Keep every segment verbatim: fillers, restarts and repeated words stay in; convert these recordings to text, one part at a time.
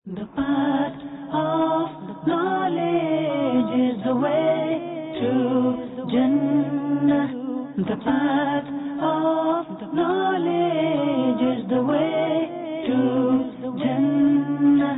The path of knowledge is the way to Jannah. The path of knowledge is the way to Jannah.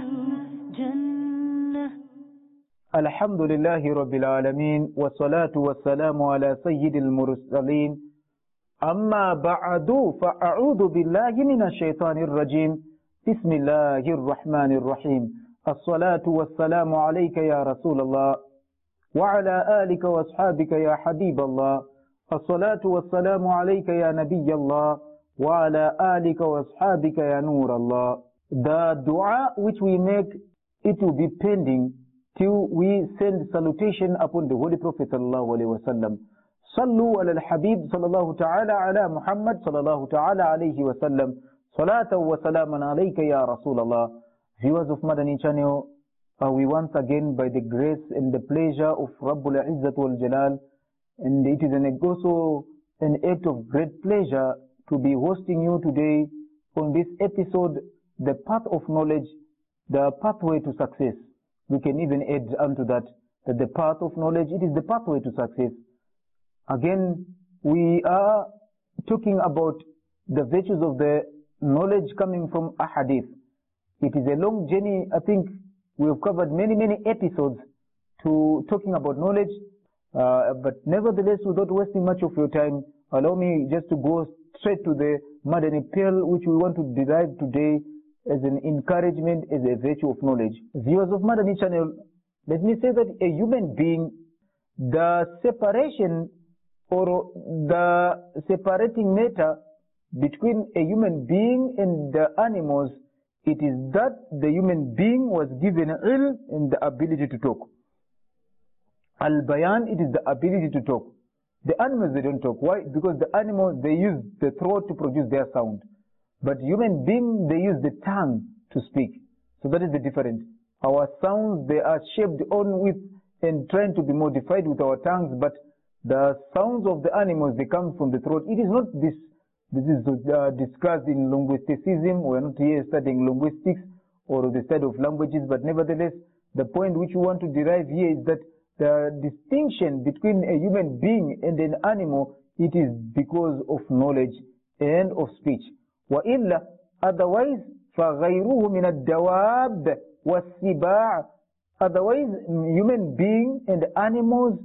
Jannah. Alhamdulillahi Rabbil Alameen. Wassalatu wassalamu ala Sayyidil Mursaleen. Amma ba'adu fa'a'udhu billahi minash shaitanir rajim. بسم الله الرحمن الرحيم. الصلاة والسلام عليك يا رسول الله وعلى آلك وأصحابك يا حبيب الله. الصلاة والسلام عليك يا نبي الله وعلى آلك وأصحابك يا نور الله. The dua which we make, it will be pending till we send salutation upon the Holy Prophet sallallahu alaihi wasallam. صلوا على الحبيب صلى الله تعالى على محمد صلى الله تعالى عليه وسلم. Salatu wa salaman alayka ya Rasulallah. Viewers of Madani channel, uh, we once again, by the grace and the pleasure of Rabbul Izzat wal Jalal, and it is an, also an act of great pleasure to be hosting you today on this episode, The Path of Knowledge, the Pathway to Success. We can even add unto that, that the path of knowledge, it is the pathway to success. Again, we are talking about the virtues of the knowledge coming from a hadith. It is a long journey. I think we have covered many, many episodes to talking about knowledge. Uh, but nevertheless, without wasting much of your time, allow me just to go straight to the Madani Pearl, which we want to derive today as an encouragement, as a virtue of knowledge. Viewers of Madani channel, let me say that a human being, the separation or the separating matter between a human being and the animals, it is that the human being was given ilm and the ability to talk. Al-bayan, it is the ability to talk. The animals, they don't talk. Why? Because the animals, they use the throat to produce their sound. But human beings, they use the tongue to speak. So that is the difference. Our sounds, they are shaped on with and trying to be modified with our tongues, but the sounds of the animals, they come from the throat. It is not this. This is uh, discussed in linguisticism. We are not here studying linguistics or the study of languages, but nevertheless, the point which we want to derive here is that the distinction between a human being and an animal, it is because of knowledge and of speech. وَإِلَّا Otherwise, فَغَيْرُهُ مِنَ الدَّوَابِ وَالسِّبَاعِ Otherwise, human being and animals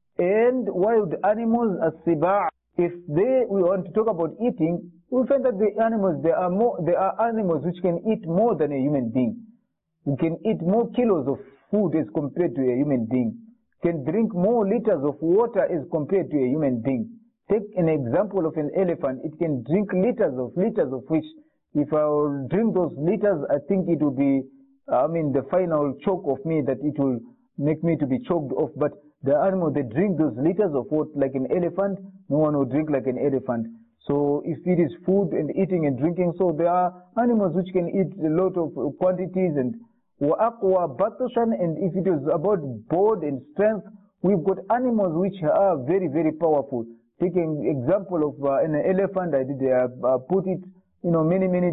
and wild animals, as-sibaa, if they, we want to talk about eating, we find that the animals, there are more, there are animals which can eat more than a human being. We can eat more kilos of food as compared to a human being. Can drink more liters of water as compared to a human being. Take an example of an elephant. It can drink liters of liters of fish. If I will drink those liters, I think it will be, I mean, the final choke of me, that it will make me to be choked off. But the animal, they drink those liters of water like an elephant. No one will drink like an elephant. So if it is food and eating and drinking, so there are animals which can eat a lot of quantities. And وَأَقْوَى بَطْشًا, and if it is about board and strength, we've got animals which are very, very powerful. Taking example of uh, an elephant, I did uh, uh, put it, you know, many, many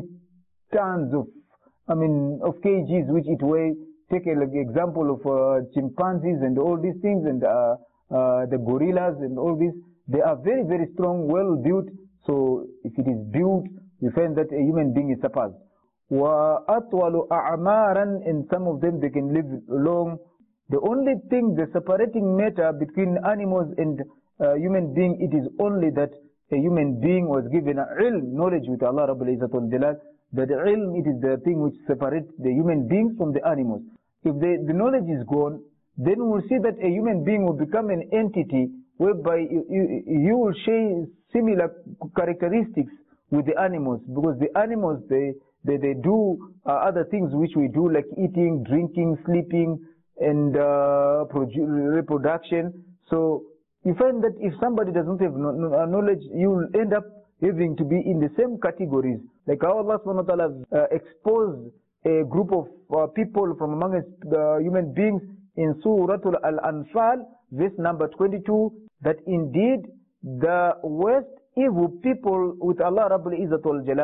tons of, I mean, of kgs which it weighs. Take an like, example of uh, chimpanzees and all these things, and uh, uh, the gorillas and all these. They are very, very strong, well built. So if it is built, we find that a human being is surpassed. وَأَطْوَلُ أَعْمَارًا, and some of them, they can live long. The only thing, the separating matter between animals and uh, human being, it is only that a human being was given ilm, knowledge with Allah Rabbul Izzat wal Jalal. That ilm, it is the thing which separates the human beings from the animals. If the, the knowledge is gone, then we will see that a human being will become an entity whereby you, you, you will share similar characteristics with the animals, because the animals, they, they, they do uh, other things which we do, like eating, drinking, sleeping, and uh, reproduction. So you find that if somebody doesn't have knowledge, you will end up having to be in the same categories. Like how Allah subhanahu wa ta'ala uh, exposed a group of uh, people from among the human beings in Surah Al-Anfal, verse number twenty-two, that indeed the worst evil people with Allah Rabbul Izzat wal Jalal,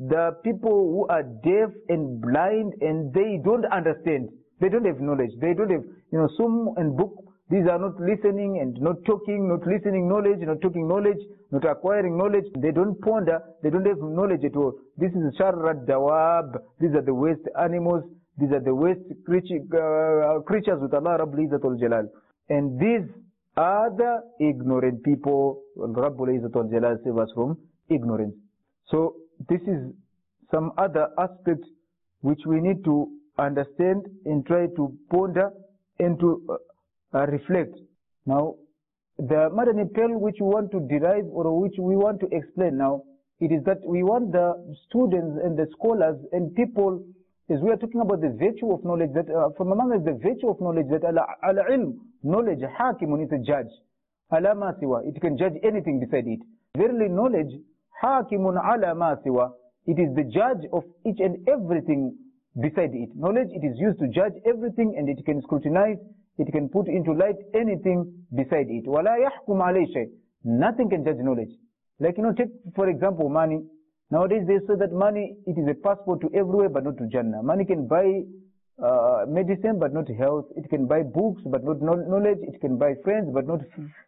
the people who are deaf and blind and they don't understand. They don't have knowledge. They don't have, you know, Sum and book. These are not listening and not talking, not listening knowledge, not talking knowledge, not acquiring knowledge. They don't ponder. They don't have knowledge at all. This is Sharrat Dawab. These are the waste animals. These are the waste creature, uh, creatures with Allah Rabbul Izzatul Jalal. And these are the ignorant people. Rabbul Izzatul Jalal save us from ignorance. So this is some other aspect which we need to understand and try to ponder and to uh, uh, reflect. Now, the Madani Pearl which we want to derive or which we want to explain now, it is that we want the students and the scholars and people, as we are talking about the virtue of knowledge, that uh, from among us the virtue of knowledge, that al-ilm, knowledge, hakimun, is a judge. Ala ma siwa, it can judge anything beside it. Verily knowledge, hakimun ala ma siwa, it is the judge of each and everything beside it. Knowledge, it is used to judge everything and it can scrutinize, it can put into light anything beside it. Wala yahkum alayhi shay. Nothing can judge knowledge. Like, you know, take for example money. Nowadays they say that money, it is a passport to everywhere but not to Jannah. Money can buy uh, medicine but not health. It can buy books but not knowledge. It can buy friends but not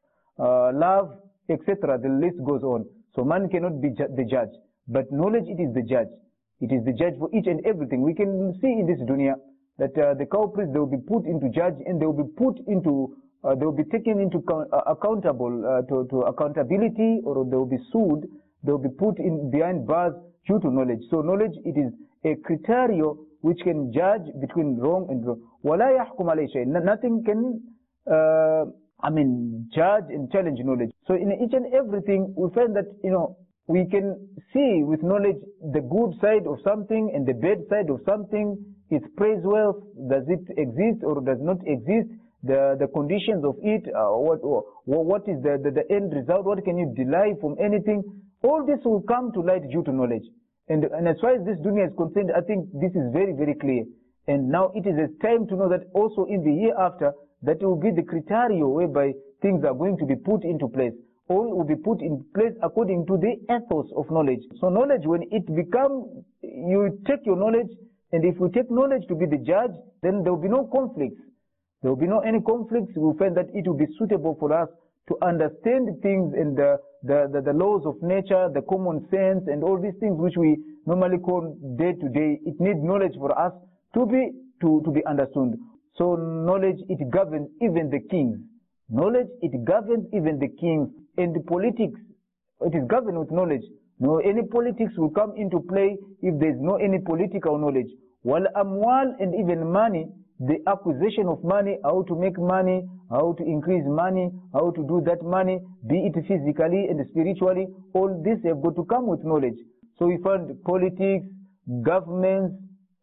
uh, love, et cetera. The list goes on. So money cannot be ju the judge. But knowledge, it is the judge. It is the judge for each and everything. We can see in this dunya that uh, the culprits, they will be put into judge and they will be put into, uh, they will be taken into uh, accountable, uh, to, to accountability, or they will be sued. They will be put in behind bars due to knowledge. So knowledge, it is a criteria which can judge between wrong and wrong. وَلَا يَحْكُمْ عَلَيْهِ شَيْءٍ. Nothing can, uh, I mean, judge and challenge knowledge. So in each and everything, we find that, you know, we can see with knowledge the good side of something and the bad side of something. Its praise wealth, does it exist or does not exist? The the conditions of it, uh, what what is the, the the end result? What can you derive from anything? All this will come to light due to knowledge. And and as far as this dunya is concerned, I think this is very very clear. And now it is a time to know that also in the year after, that will be the criteria whereby things are going to be put into place. All will be put in place according to the ethos of knowledge. So knowledge, when it becomes, you take your knowledge, and if we take knowledge to be the judge, then there will be no conflicts. There will be no any conflicts. We will find that it will be suitable for us to understand things and the, the, the, the laws of nature, the common sense, and all these things which we normally call day to day. It needs knowledge for us to be, to, to be understood. So knowledge, it governs even the kings. Knowledge, it governs even the kings. And the politics, it is governed with knowledge. No, any politics will come into play if there is no any political knowledge. Wal amwal, and even money, the acquisition of money, how to make money, how to increase money, how to do that money, be it physically and spiritually, all this have got to come with knowledge. So we find politics, governments,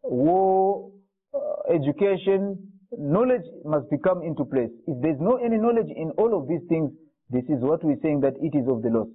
war, uh, education, knowledge must be come into place. If there is no any knowledge in all of these things, this is what we're saying that it is of the loss.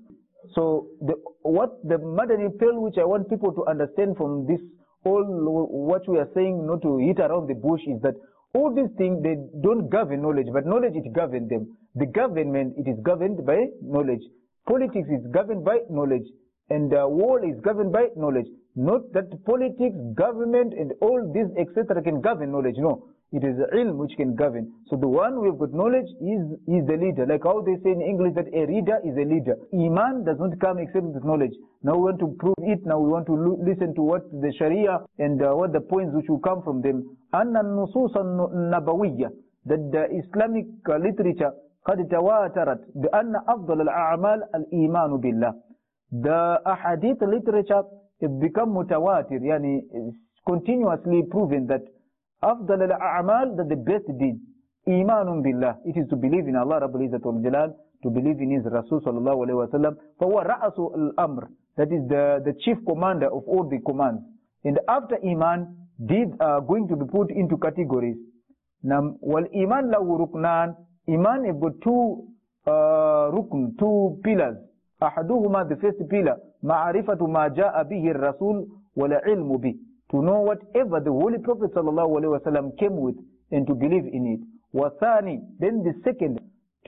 So the, what the Madani Pearl which I want people to understand from this, all what we are saying, not to hit around the bush, is that all these things, they don't govern knowledge, but knowledge, it governs them. The government, it is governed by knowledge. Politics is governed by knowledge. And uh, war is governed by knowledge. Not that politics, government, and all this, et cetera can govern knowledge. No. It is ilm which can govern. So the one who have got knowledge is, is the leader. Like how they say in English that a reader is a leader. Iman does not come except with knowledge. Now we want to prove it. Now we want to listen to what the Sharia and uh, what the points which will come from them. Anna nusus nabawiyya, that the Islamic uh, literature قد تواترت بأن أفضل الأعمال الإيمان بالله. The ahadith literature it become mutawatir, yani continuously proven that أفضل الأعمال, that the best deed, إيمان بالله, it is to believe in Allah Rabbul Izzat wal Jalal, to believe in His Rasul sallallahu alayhi wa sallam. فهو رأس الأمر, that is the, the chief commander of all the commands. And after Iman, deeds are going to be put into categories. Now, wal Iman lahu ruknan, Iman have got two uh, rukn, two pillars. أحدهما, the first pillar, معرفة ما جاء به الرسول والعلم به, to know whatever the Holy Prophet sallallahu alaihi wasallam came with and to believe in it. Wathani, then the second,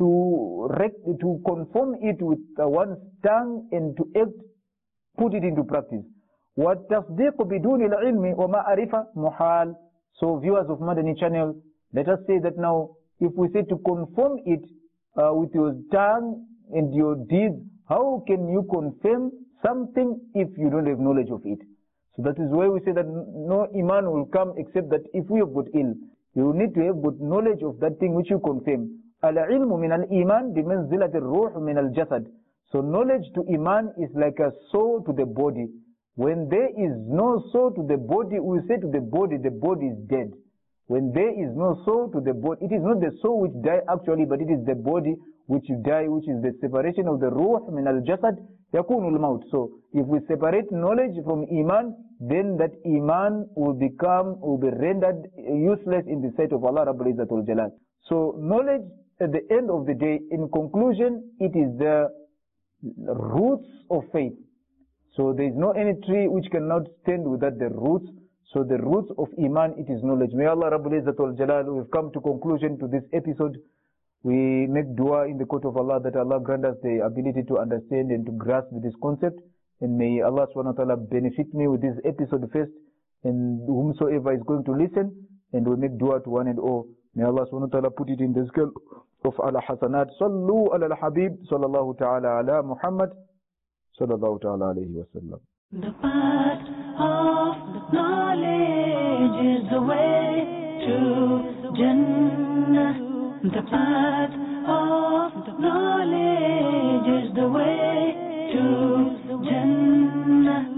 to rec to conform it with uh, one's tongue and to act, put it into practice. وَالتَّصْدِيقُ بِدُونِ الْعِلْمِ وَمَعْرِفَةِ مُحَالٍ. So viewers of Madani channel, let us say that now, if we say to confirm it uh, with your tongue and your deeds, how can you confirm something if you don't have knowledge of it? So that is why we say that no iman will come except that if we have got ilm. You need to have good knowledge of that thing which you confirm. Al-ilmu min al-iman bimanzilat al-ruh min al-jasad. So knowledge to iman is like a soul to the body. When there is no soul to the body, we say to the body, the body is dead. When there is no soul to the body, it is not the soul which die actually, but it is the body which die, which is the separation of the ruh min al-jasad, yakunu al-maut. So if we separate knowledge from iman, then that iman will become, will be rendered useless in the sight of Allah Rabbul Izzatul Jalal. So knowledge at the end of the day, in conclusion, it is the roots of faith. So there is no any tree which cannot stand without the roots. So the roots of iman, it is knowledge. May Allah Rabbul Izzatul Jalal, we have come to conclusion to this episode. We make dua in the court of Allah that Allah grant us the ability to understand and to grasp this concept. And may Allah subhanahu wa ta'ala benefit me with this episode first, and whomsoever is going to listen, and we make dua to one and all. May Allah subhanahu wa ta'ala put it in the scale of ala hasanat. Sallu ala al-habib, sallallahu ta'ala ala Muhammad, sallallahu ta'ala alayhi wa sallam. The path of knowledge is the way to Jannah. The path of knowledge is the way to Jannah.